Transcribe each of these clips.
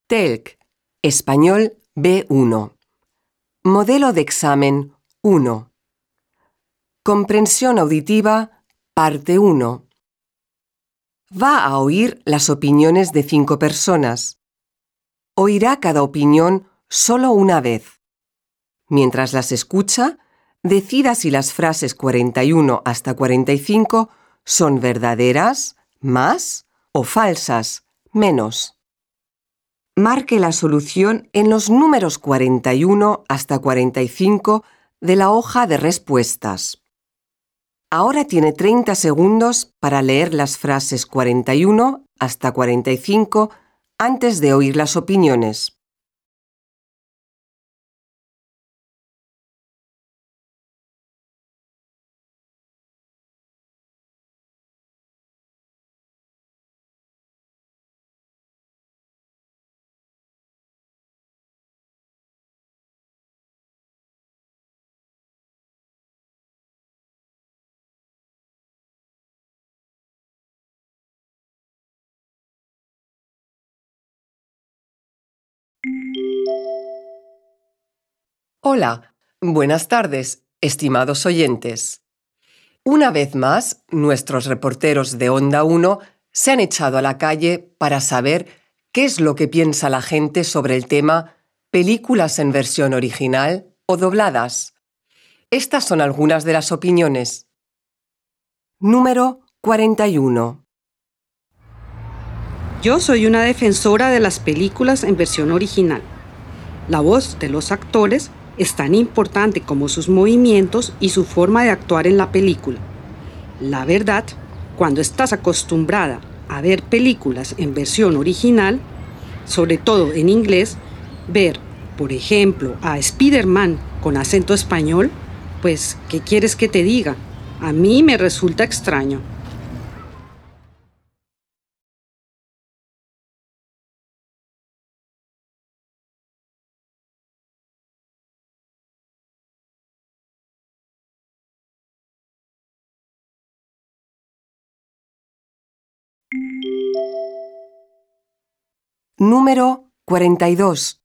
TELC, Español B1. Modelo de examen 1. Comprensión auditiva, parte 1. Va a oír las opiniones de 5 personas. Oirá cada opinión solo una vez. Mientras las escucha, decida si las frases 41 hasta 45 son verdaderas, más, o falsas, menos. Marque la solución en los números 41 hasta 45 de la hoja de respuestas. Ahora tiene 30 segundos para leer las frases 41 hasta 45 antes de oír las opiniones. Hola, buenas tardes, estimados oyentes. Una vez más, nuestros reporteros de Onda 1 se han echado a la calle para saber qué es lo que piensa la gente sobre el tema películas en versión original o dobladas. Estas son algunas de las opiniones. Número 41. Yo soy una defensora de las películas en versión original. La voz de los actores es tan importante como sus movimientos y su forma de actuar en la película. La verdad, cuando estás acostumbrada a ver películas en versión original, sobre todo en inglés, ver, por ejemplo, a Spider-Man con acento español, pues, ¿qué quieres que te diga? A mí me resulta extraño. Número 42.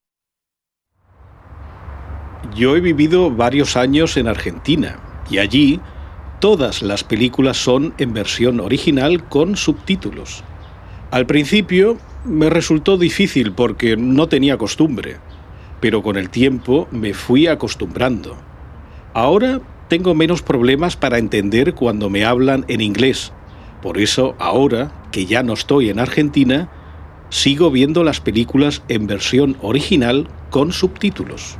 Yo he vivido varios años en Argentina y allí todas las películas son en versión original con subtítulos. Al principio me resultó difícil porque no tenía costumbre, pero con el tiempo me fui acostumbrando. Ahora tengo menos problemas para entender cuando me hablan en inglés. Por eso ahora, que ya no estoy en Argentina, sigo viendo las películas en versión original con subtítulos.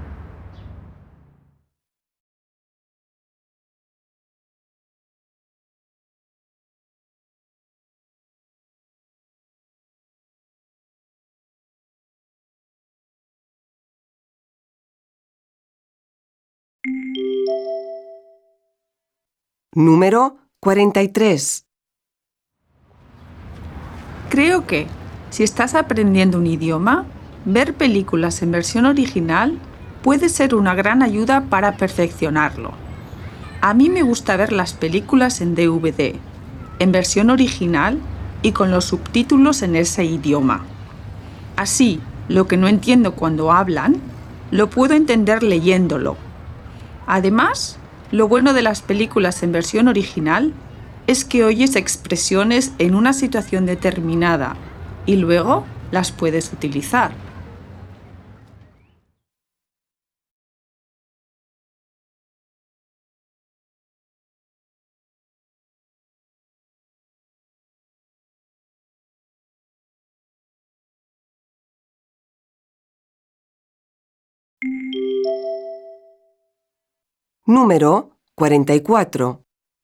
Número 43. Creo que, si estás aprendiendo un idioma, ver películas en versión original puede ser una gran ayuda para perfeccionarlo. A mí me gusta ver las películas en DVD, en versión original y con los subtítulos en ese idioma. Así, lo que no entiendo cuando hablan, lo puedo entender leyéndolo. Además, lo bueno de las películas en versión original es que oyes expresiones en una situación determinada y luego las puedes utilizar. Número 44.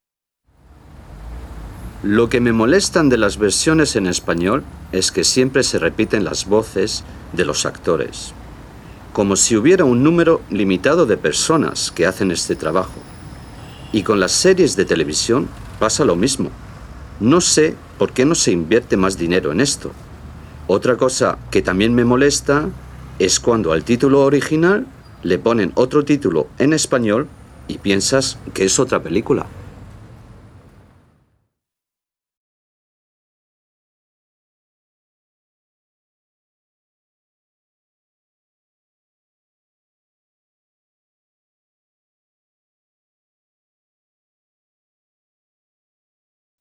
Lo que me molestan de las versiones en español es que siempre se repiten las voces de los actores, como si hubiera un número limitado de personas que hacen este trabajo. Y con las series de televisión pasa lo mismo. No sé por qué no se invierte más dinero en esto. Otra cosa que también me molesta es cuando al título original le ponen otro título en español y piensas que es otra película.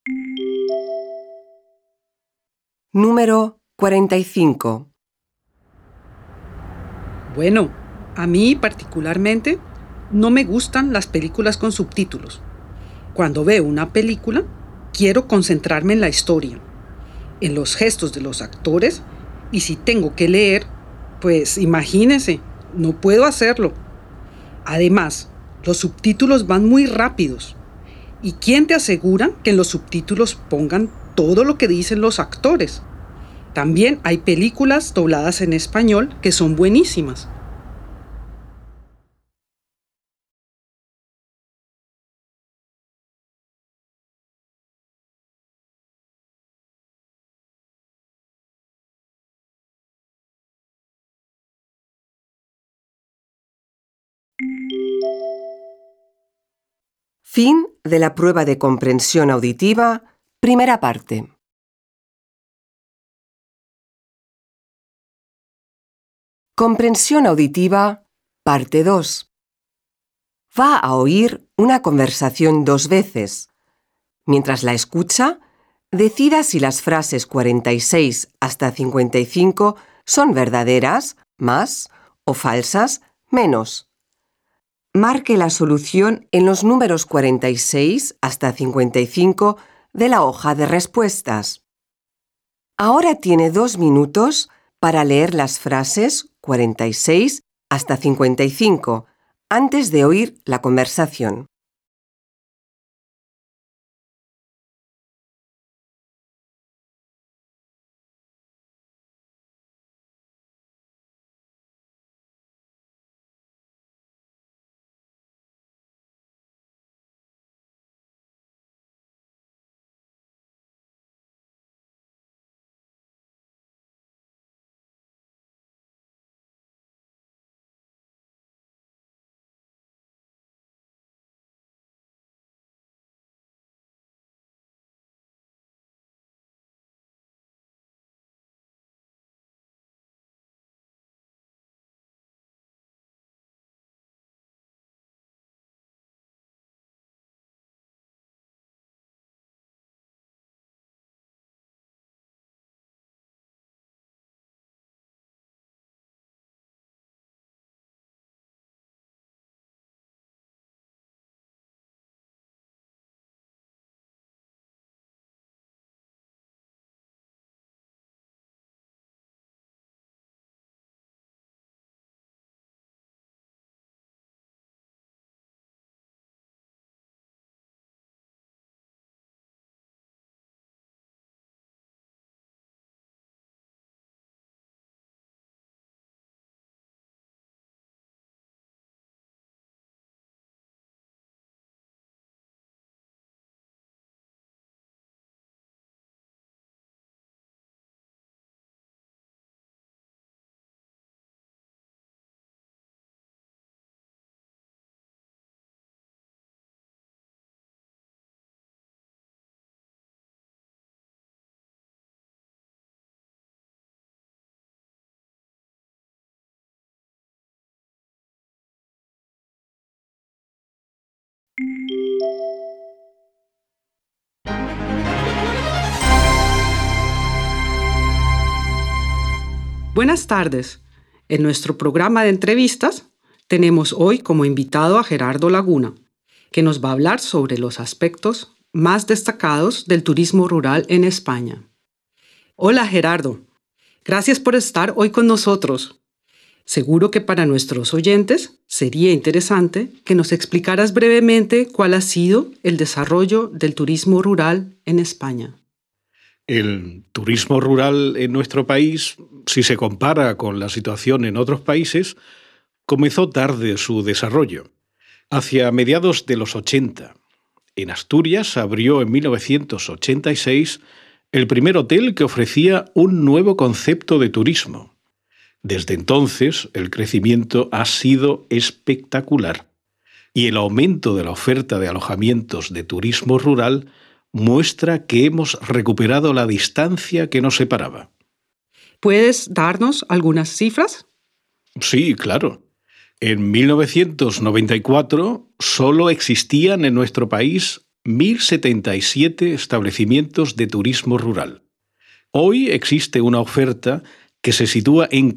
Número 45. Bueno, a mí particularmente no me gustan las películas con subtítulos. Cuando veo una película, quiero concentrarme en la historia, en los gestos de los actores, y si tengo que leer, pues imagínese, no puedo hacerlo. Además, los subtítulos van muy rápidos. ¿Y quién te asegura que en los subtítulos pongan todo lo que dicen los actores? También hay películas dobladas en español que son buenísimas. Fin de la prueba de comprensión auditiva, primera parte. Comprensión auditiva, parte 2. Va a oír una conversación 2 veces. Mientras la escucha, decida si las frases 46 hasta 55 son verdaderas, más, o falsas, menos. Marque la solución en los números 46 hasta 55 de la hoja de respuestas. Ahora tiene 2 minutos para leer las frases 46 hasta 55 antes de oír la conversación. Buenas tardes. En nuestro programa de entrevistas tenemos hoy como invitado a Gerardo Laguna, que nos va a hablar sobre los aspectos más destacados del turismo rural en España. Hola Gerardo, gracias por estar hoy con nosotros. Seguro que para nuestros oyentes sería interesante que nos explicaras brevemente cuál ha sido el desarrollo del turismo rural en España. El turismo rural en nuestro país, si se compara con la situación en otros países, comenzó tarde su desarrollo, hacia mediados de los 80. En Asturias abrió en 1986 el primer hotel que ofrecía un nuevo concepto de turismo. Desde entonces, el crecimiento ha sido espectacular y el aumento de la oferta de alojamientos de turismo rural muestra que hemos recuperado la distancia que nos separaba. ¿Puedes darnos algunas cifras? Sí, claro. En 1994 solo existían en nuestro país 1.077 establecimientos de turismo rural. Hoy existe una oferta que se sitúa en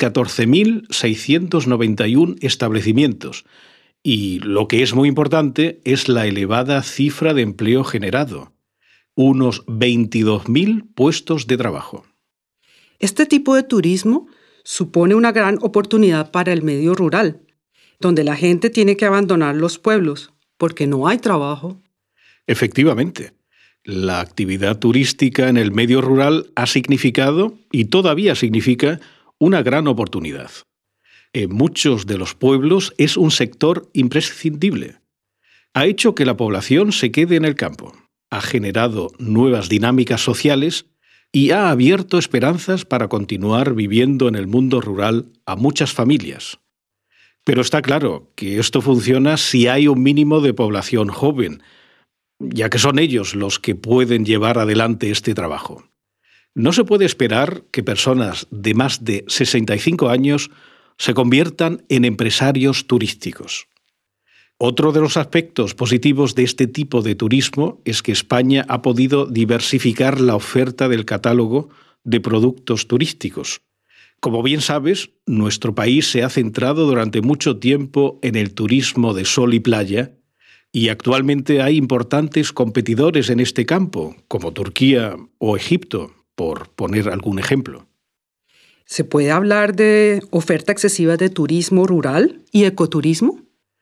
14.691 establecimientos y, lo que es muy importante, es la elevada cifra de empleo generado, unos 22.000 puestos de trabajo. Este tipo de turismo supone una gran oportunidad para el medio rural, donde la gente tiene que abandonar los pueblos porque no hay trabajo. Efectivamente, la actividad turística en el medio rural ha significado y todavía significa una gran oportunidad. En muchos de los pueblos es un sector imprescindible. Ha hecho que la población se quede en el campo, ha generado nuevas dinámicas sociales y ha abierto esperanzas para continuar viviendo en el mundo rural a muchas familias. Pero está claro que esto funciona si hay un mínimo de población joven, ya que son ellos los que pueden llevar adelante este trabajo. No se puede esperar que personas de más de 65 años se conviertan en empresarios turísticos. Otro de los aspectos positivos de este tipo de turismo es que España ha podido diversificar la oferta del catálogo de productos turísticos. Como bien sabes, nuestro país se ha centrado durante mucho tiempo en el turismo de sol y playa y actualmente hay importantes competidores en este campo, como Turquía o Egipto, por poner algún ejemplo. ¿Se puede hablar de oferta excesiva de turismo rural y ecoturismo?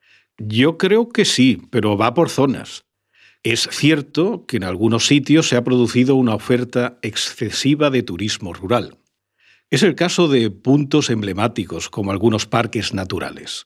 Yo creo que sí, pero va por zonas. Es cierto que en algunos sitios se ha producido una oferta excesiva de turismo rural. Es el caso de puntos emblemáticos como algunos parques naturales.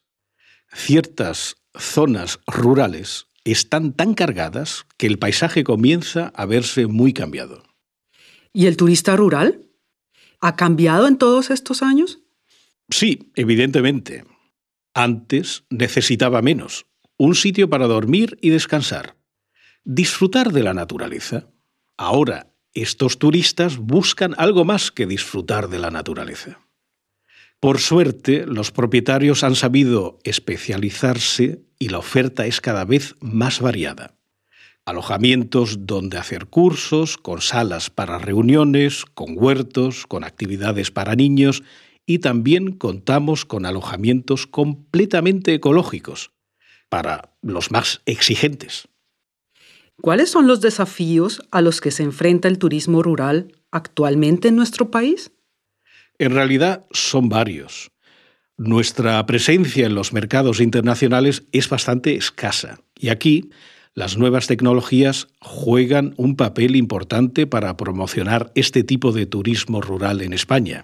Ciertas zonas rurales están tan cargadas que el paisaje comienza a verse muy cambiado. ¿Y el turista rural? ¿Ha cambiado en todos estos años? Sí, evidentemente. Antes necesitaba menos, un sitio para dormir y descansar, disfrutar de la naturaleza. Ahora, estos turistas buscan algo más que disfrutar de la naturaleza. Por suerte, los propietarios han sabido especializarse y la oferta es cada vez más variada. Alojamientos donde hacer cursos, con salas para reuniones, con huertos, con actividades para niños y también contamos con alojamientos completamente ecológicos para los más exigentes. ¿Cuáles son los desafíos a los que se enfrenta el turismo rural actualmente en nuestro país? En realidad son varios. Nuestra presencia en los mercados internacionales es bastante escasa y aquí las nuevas tecnologías juegan un papel importante para promocionar este tipo de turismo rural en España.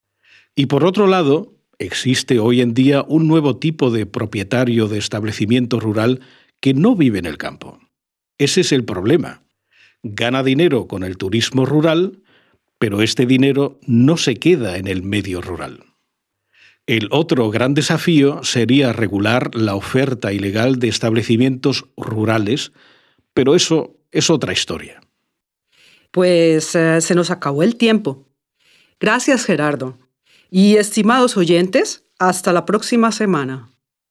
Y por otro lado, existe hoy en día un nuevo tipo de propietario de establecimiento rural que no vive en el campo. Ese es el problema. Gana dinero con el turismo rural, pero este dinero no se queda en el medio rural. El otro gran desafío sería regular la oferta ilegal de establecimientos rurales, pero eso es otra historia. Pues se nos acabó el tiempo. Gracias, Gerardo. Y estimados oyentes, hasta la próxima semana.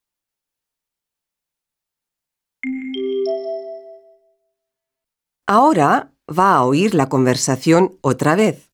Ahora va a oír la conversación otra vez.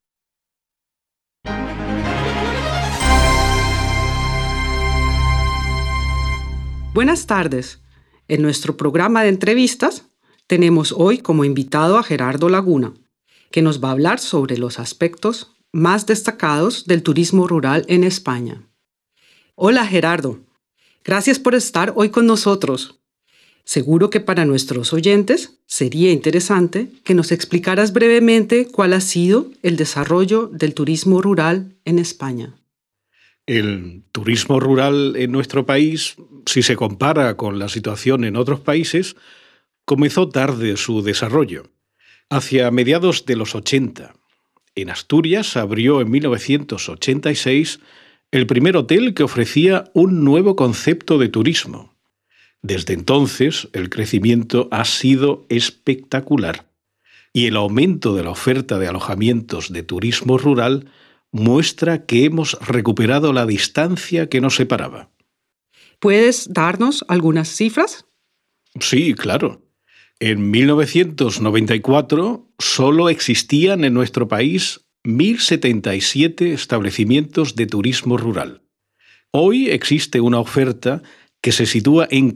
Buenas tardes. En nuestro programa de entrevistas tenemos hoy como invitado a Gerardo Laguna, que nos va a hablar sobre los aspectos más destacados del turismo rural en España. Hola, Gerardo. Gracias por estar hoy con nosotros. Seguro que para nuestros oyentes sería interesante que nos explicaras brevemente cuál ha sido el desarrollo del turismo rural en España. El turismo rural en nuestro país, si se compara con la situación en otros países, comenzó tarde su desarrollo, hacia mediados de los 80. En Asturias abrió en 1986 el primer hotel que ofrecía un nuevo concepto de turismo. Desde entonces, el crecimiento ha sido espectacular y el aumento de la oferta de alojamientos de turismo rural muestra que hemos recuperado la distancia que nos separaba. ¿Puedes darnos algunas cifras? Sí, claro. En 1994 solo existían en nuestro país 1.077 establecimientos de turismo rural. Hoy existe una oferta que se sitúa en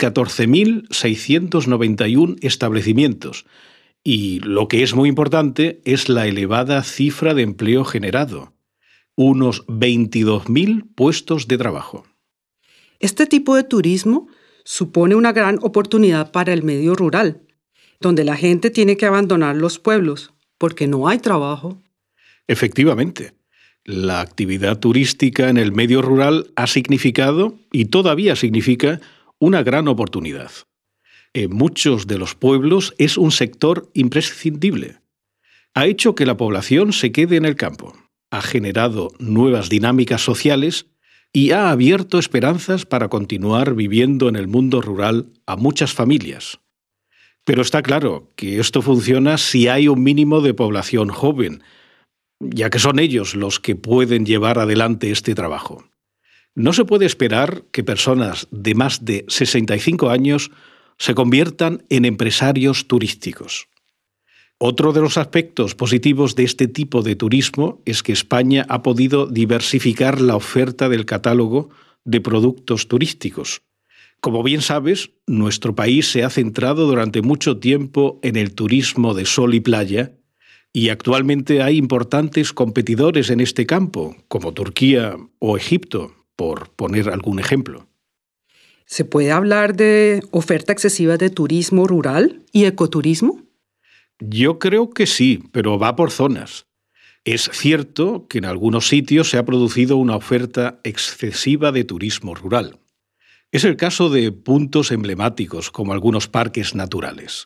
14.691 establecimientos y, lo que es muy importante, es la elevada cifra de empleo generado, unos 22.000 puestos de trabajo. Este tipo de turismo supone una gran oportunidad para el medio rural, donde la gente tiene que abandonar los pueblos porque no hay trabajo. Efectivamente, la actividad turística en el medio rural ha significado y todavía significa una gran oportunidad. En muchos de los pueblos es un sector imprescindible. Ha hecho que la población se quede en el campo, ha generado nuevas dinámicas sociales y ha abierto esperanzas para continuar viviendo en el mundo rural a muchas familias. Pero está claro que esto funciona si hay un mínimo de población joven, ya que son ellos los que pueden llevar adelante este trabajo. No se puede esperar que personas de más de 65 años se conviertan en empresarios turísticos. Otro de los aspectos positivos de este tipo de turismo es que España ha podido diversificar la oferta del catálogo de productos turísticos. Como bien sabes, nuestro país se ha centrado durante mucho tiempo en el turismo de sol y playa, y actualmente hay importantes competidores en este campo, como Turquía o Egipto, por poner algún ejemplo. ¿Se puede hablar de oferta excesiva de turismo rural y ecoturismo? Yo creo que sí, pero va por zonas. Es cierto que en algunos sitios se ha producido una oferta excesiva de turismo rural. Es el caso de puntos emblemáticos como algunos parques naturales.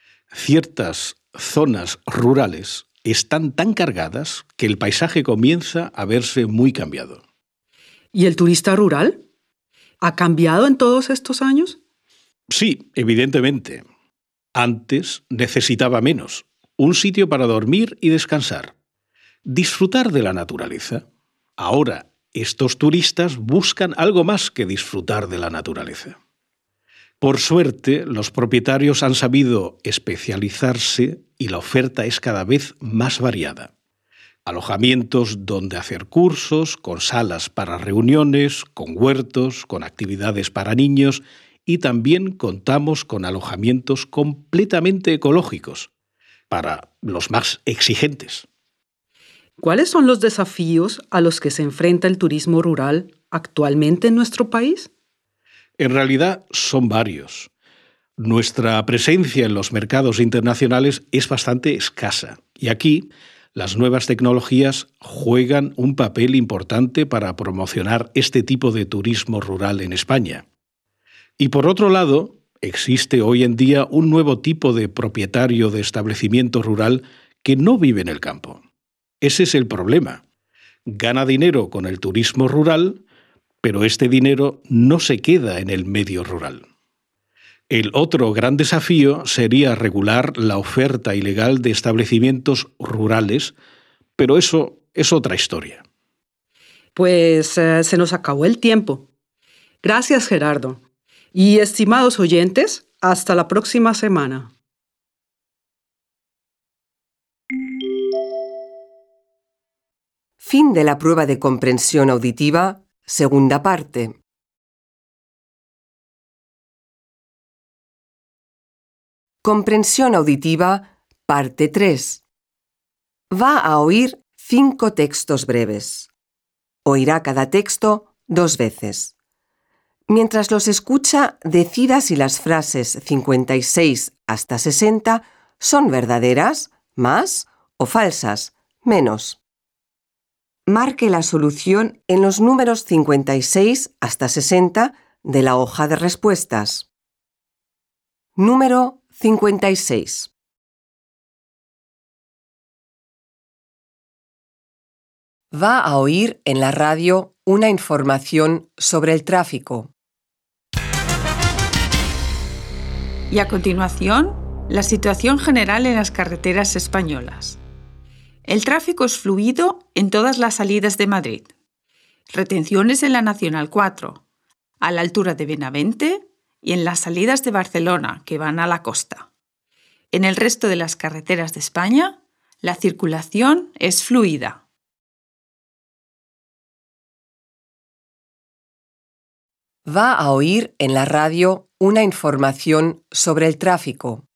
Ciertas zonas rurales están tan cargadas que el paisaje comienza a verse muy cambiado. ¿Y el turista rural? ¿Ha cambiado en todos estos años? Sí, evidentemente. Antes necesitaba menos, un sitio para dormir y descansar, disfrutar de la naturaleza. Ahora, estos turistas buscan algo más que disfrutar de la naturaleza. Por suerte, los propietarios han sabido especializarse y la oferta es cada vez más variada. Alojamientos donde hacer cursos, con salas para reuniones, con huertos, con actividades para niños y también contamos con alojamientos completamente ecológicos para los más exigentes. ¿Cuáles son los desafíos a los que se enfrenta el turismo rural actualmente en nuestro país? En realidad son varios. Nuestra presencia en los mercados internacionales es bastante escasa y aquí las nuevas tecnologías juegan un papel importante para promocionar este tipo de turismo rural en España. Y por otro lado, existe hoy en día un nuevo tipo de propietario de establecimiento rural que no vive en el campo. Ese es el problema. Gana dinero con el turismo rural, pero este dinero no se queda en el medio rural. El otro gran desafío sería regular la oferta ilegal de establecimientos rurales, pero eso es otra historia. Pues se nos acabó el tiempo. Gracias, Gerardo. Y estimados oyentes, hasta la próxima semana. Fin de la prueba de comprensión auditiva, segunda parte. Comprensión auditiva, parte 3. Va a oír 5 textos breves. Oirá cada texto 2 veces. Mientras los escucha, decida si las frases 56 hasta 60 son verdaderas, más, o falsas, menos. Marque la solución en los números 56 hasta 60 de la hoja de respuestas. Número 56. Va a oír en la radio una información sobre el tráfico. Y a continuación, la situación general en las carreteras españolas. El tráfico es fluido en todas las salidas de Madrid. Retenciones en la Nacional 4, a la altura de Benavente y en las salidas de Barcelona, que van a la costa. En el resto de las carreteras de España, la circulación es fluida. Va a oír en la radio una información sobre el tráfico.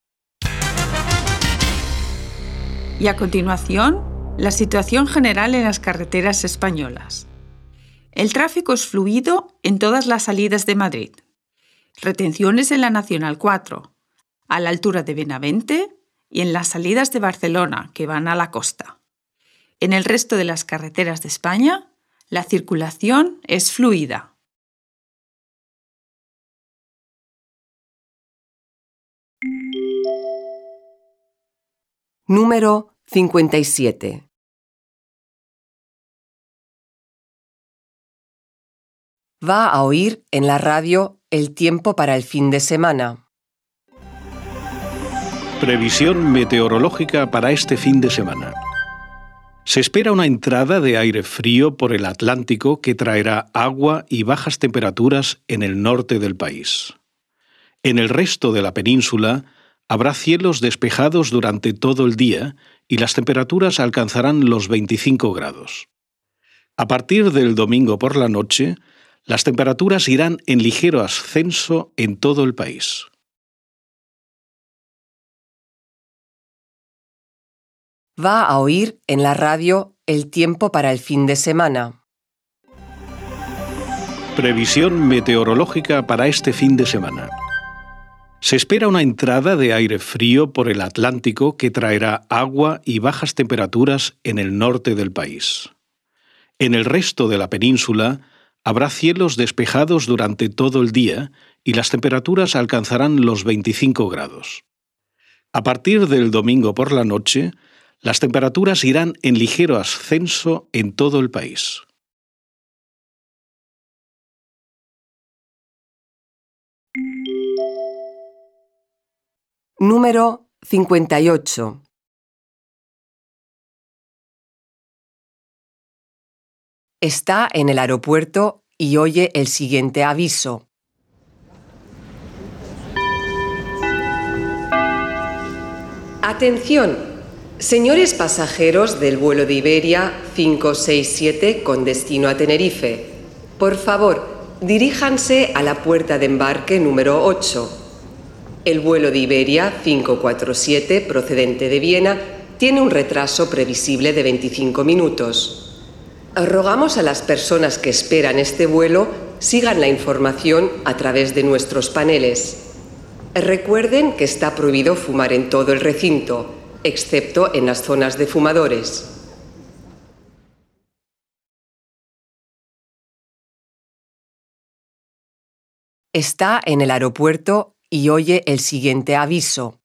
Y a continuación, la situación general en las carreteras españolas. El tráfico es fluido en todas las salidas de Madrid. Retenciones en la Nacional 4, a la altura de Benavente y en las salidas de Barcelona, que van a la costa. En el resto de las carreteras de España, la circulación es fluida. Número 57. Va a oír en la radio el tiempo para el fin de semana. Previsión meteorológica para este fin de semana. Se espera una entrada de aire frío por el Atlántico que traerá agua y bajas temperaturas en el norte del país. En el resto de la península habrá cielos despejados durante todo el día y las temperaturas alcanzarán los 25 grados. A partir del domingo por la noche, las temperaturas irán en ligero ascenso en todo el país. Va a oír en la radio el tiempo para el fin de semana. Previsión meteorológica para este fin de semana. Se espera una entrada de aire frío por el Atlántico que traerá agua y bajas temperaturas en el norte del país. En el resto de la península habrá cielos despejados durante todo el día y las temperaturas alcanzarán los 25 grados. A partir del domingo por la noche, las temperaturas irán en ligero ascenso en todo el país. Número 58. Está en el aeropuerto y oye el siguiente aviso. Atención, señores pasajeros del vuelo de Iberia 567 con destino a Tenerife. Por favor, diríjanse a la puerta de embarque número 8. El vuelo de Iberia 547 procedente de Viena tiene un retraso previsible de 25 minutos. Rogamos a las personas que esperan este vuelo sigan la información a través de nuestros paneles. Recuerden que está prohibido fumar en todo el recinto, excepto en las zonas de fumadores. Está en el aeropuerto y oye el siguiente aviso.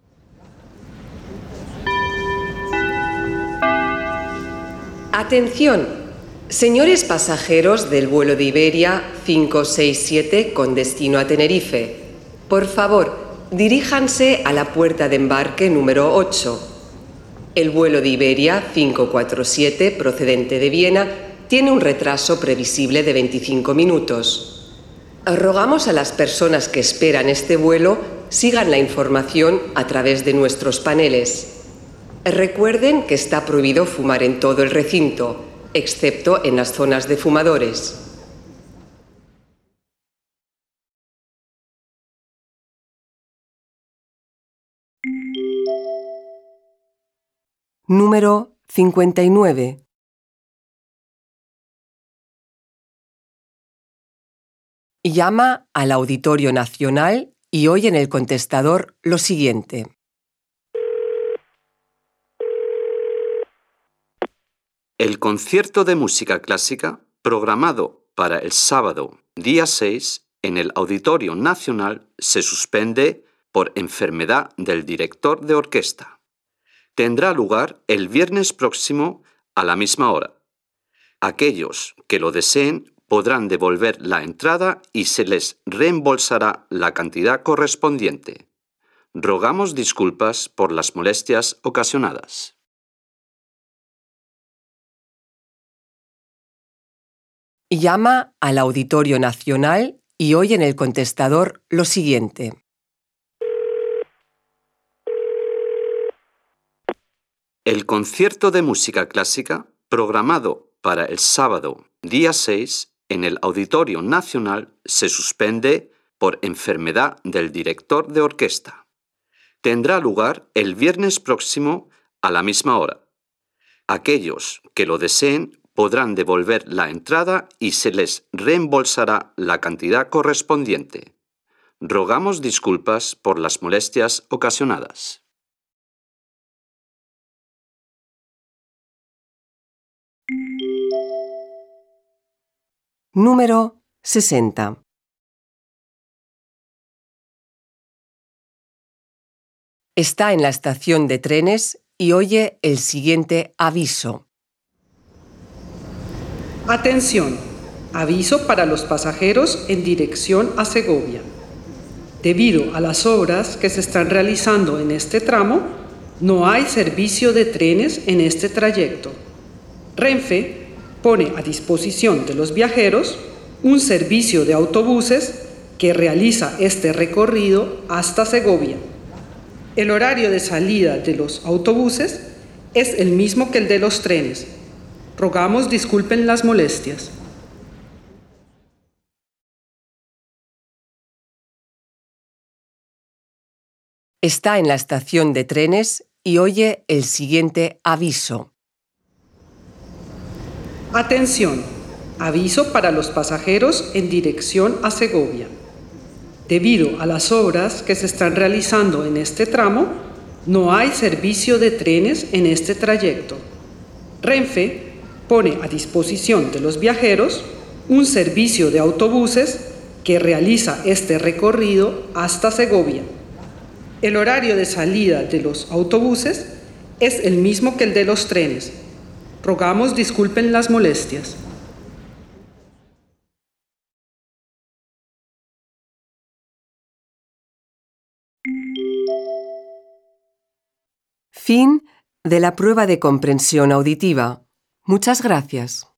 Atención, señores pasajeros del vuelo de Iberia 567 con destino a Tenerife. Por favor, diríjanse a la puerta de embarque número 8. El vuelo de Iberia 547 procedente de Viena tiene un retraso previsible de 25 minutos. Rogamos a las personas que esperan este vuelo sigan la información a través de nuestros paneles. Recuerden que está prohibido fumar en todo el recinto, excepto en las zonas de fumadores. Número 59. Llama al Auditorio Nacional y oye en el contestador lo siguiente. El concierto de música clásica, programado para el sábado, día 6, en el Auditorio Nacional, se suspende por enfermedad del director de orquesta. Tendrá lugar el viernes próximo a la misma hora. Aquellos que lo deseen podrán devolver la entrada y se les reembolsará la cantidad correspondiente. Rogamos disculpas por las molestias ocasionadas. Llama al Auditorio Nacional y oye en el contestador lo siguiente. El concierto de música clásica, programado para el sábado, día 6, en el Auditorio Nacional, se suspende por enfermedad del director de orquesta. Tendrá lugar el viernes próximo a la misma hora. Aquellos que lo deseen podrán devolver la entrada y se les reembolsará la cantidad correspondiente. Rogamos disculpas por las molestias ocasionadas. Número 60. Está en la estación de trenes y oye el siguiente aviso. Atención, aviso para los pasajeros en dirección a Segovia. Debido a las obras que se están realizando en este tramo, no hay servicio de trenes en este trayecto. Renfe pone a disposición de los viajeros un servicio de autobuses que realiza este recorrido hasta Segovia. El horario de salida de los autobuses es el mismo que el de los trenes. Rogamos disculpen las molestias. Está en la estación de trenes y oye el siguiente aviso. Atención, aviso para los pasajeros en dirección a Segovia. Debido a las obras que se están realizando en este tramo, no hay servicio de trenes en este trayecto. Renfe pone a disposición de los viajeros un servicio de autobuses que realiza este recorrido hasta Segovia. El horario de salida de los autobuses es el mismo que el de los trenes. Rogamos disculpen las molestias. Fin de la prueba de comprensión auditiva. Muchas gracias.